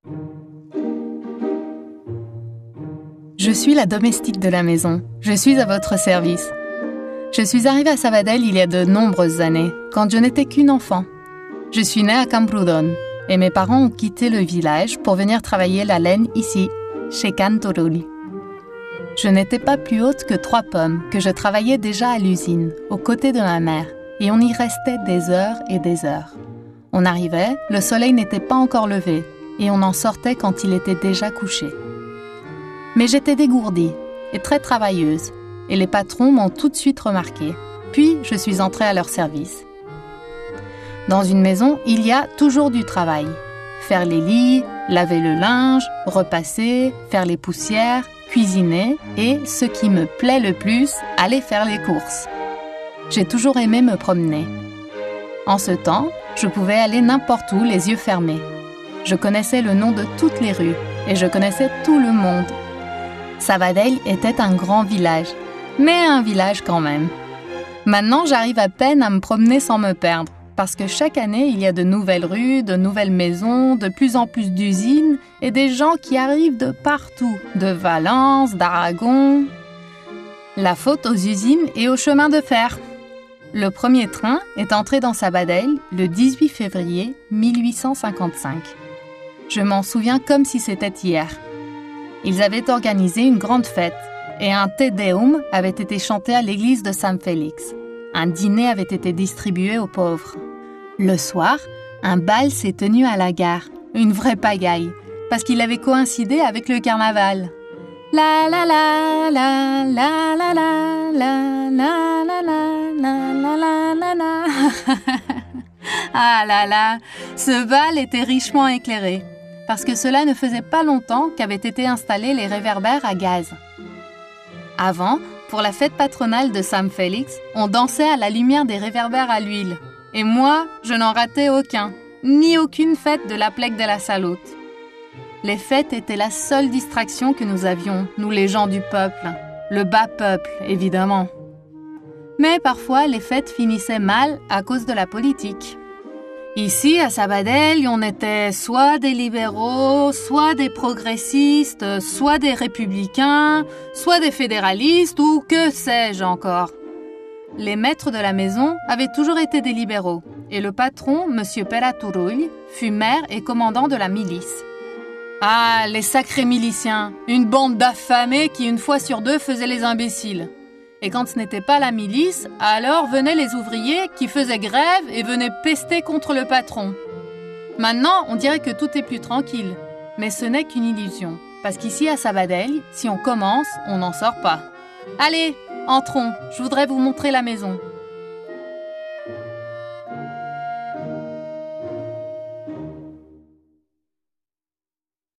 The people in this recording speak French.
Je suis la domestique de la maison. Je suis à votre service. Je suis arrivée à Sabadell il y a de nombreuses années, quand je n'étais qu'une enfant. Je suis née à Camprodon et mes parents ont quitté le village pour venir travailler la laine ici, chez Can Turull. Je n'étais pas plus haute que 3 pommes, que je travaillais déjà à l'usine, aux côtés de ma mère, et on y restait des heures et des heures. On arrivait, le soleil n'était pas encore levé, et on en sortait quand il était déjà couché. Mais j'étais dégourdie et très travailleuse, et les patrons m'ont tout de suite remarqué. Puis, je suis entrée à leur service. Dans une maison, il y a toujours du travail. Faire les lits, laver le linge, repasser, faire les poussières, cuisiner et, ce qui me plaît le plus, aller faire les courses. J'ai toujours aimé me promener. En ce temps, je pouvais aller n'importe où les yeux fermés. Je connaissais le nom de toutes les rues et je connaissais tout le monde. Sabadell était un grand village, mais un village quand même. Maintenant, j'arrive à peine à me promener sans me perdre, parce que chaque année, il y a de nouvelles rues, de nouvelles maisons, de plus en plus d'usines et des gens qui arrivent de partout, de Valence, d'Aragon. La faute aux usines et aux chemins de fer. Le premier train est entré dans Sabadell le 18 février 1855. Je m'en souviens comme si c'était hier. Ils avaient organisé une grande fête et un Te Deum avait été chanté à l'église de San Félix. Un dîner avait été distribué aux pauvres. Le soir, un bal s'est tenu à la gare, une vraie pagaille, parce qu'il avait coïncidé avec le carnaval. La la la la la la la la la la la la la la la. Ah là là, ce bal était richement éclairé, parce que cela ne faisait pas longtemps qu'avaient été installés les réverbères à gaz. Avant, pour la fête patronale de San Félix, on dansait à la lumière des réverbères à l'huile. Et moi, je n'en ratais aucun, ni aucune fête de la Plec de la Salut. Les fêtes étaient la seule distraction que nous avions, nous les gens du peuple. Le bas peuple, évidemment. Mais parfois, les fêtes finissaient mal à cause de la politique. Ici, à Sabadell, on était soit des libéraux, soit des progressistes, soit des républicains, soit des fédéralistes ou que sais-je encore. Les maîtres de la maison avaient toujours été des libéraux et le patron, M. Pere Turull, fut maire et commandant de la milice. Ah, les sacrés miliciens, une bande d'affamés qui une fois sur deux faisaient les imbéciles. Et quand ce n'était pas la milice, alors venaient les ouvriers qui faisaient grève et venaient pester contre le patron. Maintenant, on dirait que tout est plus tranquille. Mais ce n'est qu'une illusion. Parce qu'ici à Sabadell, si on commence, on n'en sort pas. Allez, entrons, je voudrais vous montrer la maison.